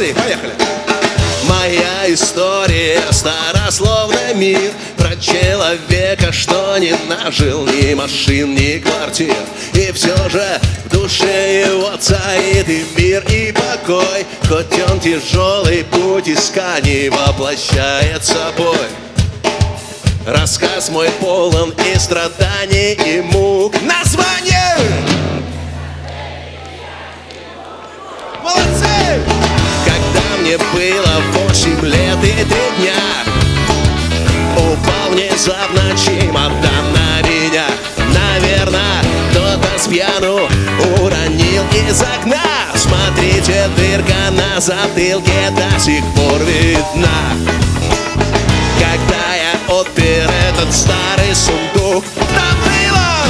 Молодцы, поехали. Моя история стара, словно мир, про человека, что не нажил ни машин, ни квартир. И все же в душе его царит и мир, и покой. Хоть он тяжелый путь исканий воплощает собой. Рассказ мой полон и страданий, и мук. Название! Молодцы! Когда мне было 8 лет и 3 дня, упал внезапно чемодан на меня. Наверное, кто-то с пьяну уронил из окна. Смотрите, дырка на затылке до сих пор видна. Когда я отпер этот старый сундук, там было...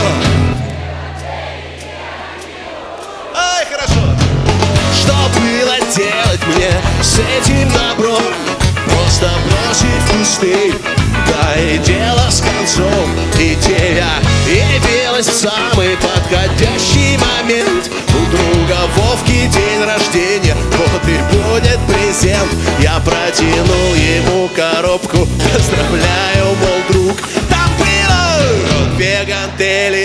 Ай, хорошо! Что было делать мне с этим добром? Просто бросить в кусты, да и дело с концом. Идея явилась в самый подходящий момент. У друга Вовки день рождения, вот и будет презент. Я протянул ему коробку, поздравляю, мол, друг. Там было 2 гантели.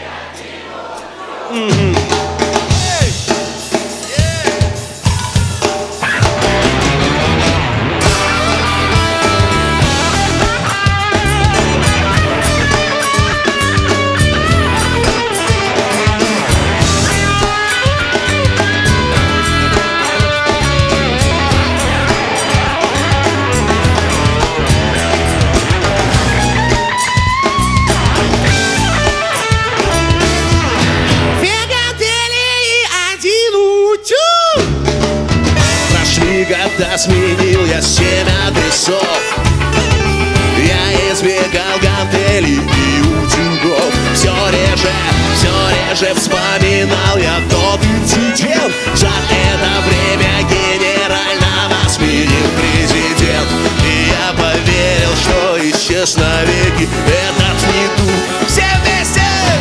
Года сменил я 7 адресов. Я избегал гантелей и утюгов. Все реже вспоминал я тот инцидент. За это время генерального сменил президент. И я поверил, что исчез навеки этот недуг. Все вместе!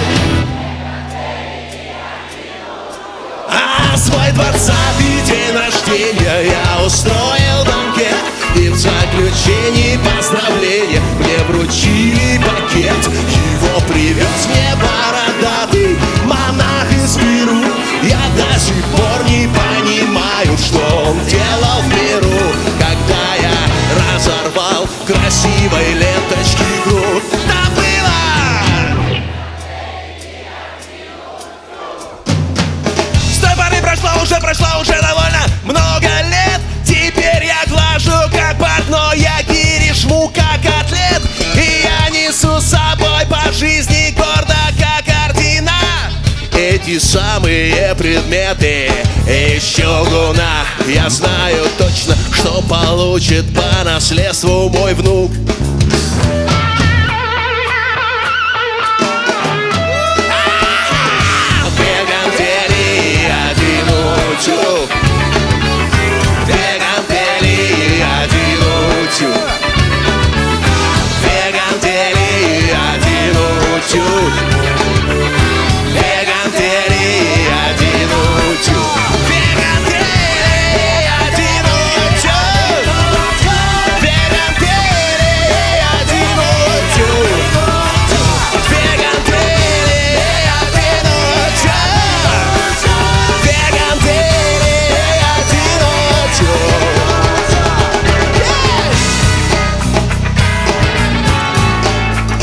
А свой 20-й день рождения я устроил банкет. И в заключении поздравления мне вручили пакет. Его привез мне бородатый монах из Перу. Я до сих пор не понимаю, что он делал в миру. Когда я разорвал красивой ленточки грудь, там было... С той поры прошло уже довольно много лет. Теперь я глажу как портной, я гиришму как атлет. И я несу с собой по жизни гордо как ордена эти самые предметы из чугуна. Я знаю точно, что получит по наследству мой внук.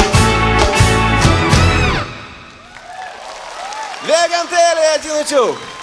Две гантели, 1 утюг.